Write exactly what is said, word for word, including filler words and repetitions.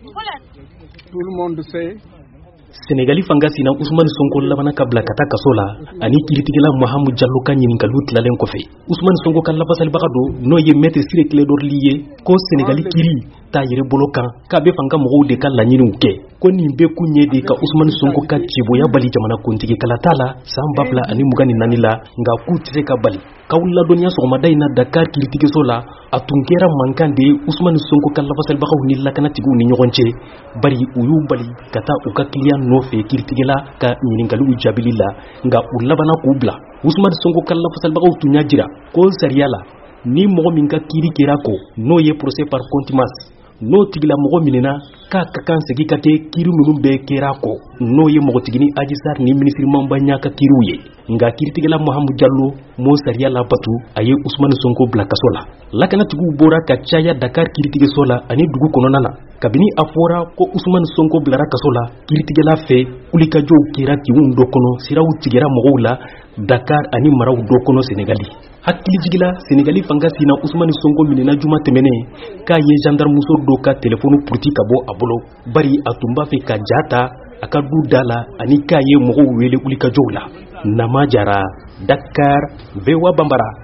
Tout le monde sait. Sénégali fanga sina Ousmane Sonko labana kabla kata kasola ani kiritigela Mahamoud Diallo kanyin kalu tilalen ko fe Ousmane Sonko kan labasal bagado no ye maître Ciré Clédor lié ko Sénégali kiri ta yere bolokan ka be fanga mo de kan lanyinu ke ko ni be kunye de ka Ousmane Sonko ka ciboya bali jamana kuntigi kala tala sambabla ani mugani nanila nga ku tire ka bali kawla doniya so ma dayna Dakar kiritige sola atunkera mankande Ousmane Sonko kan labasal bagaw ni lakana tigu ni nyogonche bari uyu bali kata uka kliyan no fe kiritigela ka nyiningalu jabililla nga ulabana kubla Ousmane Sonko kan labasal bagaw tunya jira ko sariala ni mogo min ka kiri kera ko no ye procès par contumace no tigila mogo minena ka kakan segi kate kiri minun be kera ko no ye mogo tigini Adji Sarr ni ministre mamba nya ka kiru ye nga kiri tigila Mahamoud Diallo mo sariya la batu aye Ousmane Sonko bla kasola lakana tigu bora ka chaya Dakar kiri tige sola ani dugu konona na kabini afora ko Ousmane Sonko bla kasola kiri tigela fe ulika jo kera kiwun do kono sirawu tigera mogo la Dakar ani maraw do kono Sénégali hakili jigila Sénégali fanga sina Ousmane Sonko minena juma temene ka ye gendarme muso do ka téléphone purti ka bo abolo bari atumba fe ka jata aka du dala ani ka ye mogo wele ulika jowla nama jara Dakar Vewa Bambara.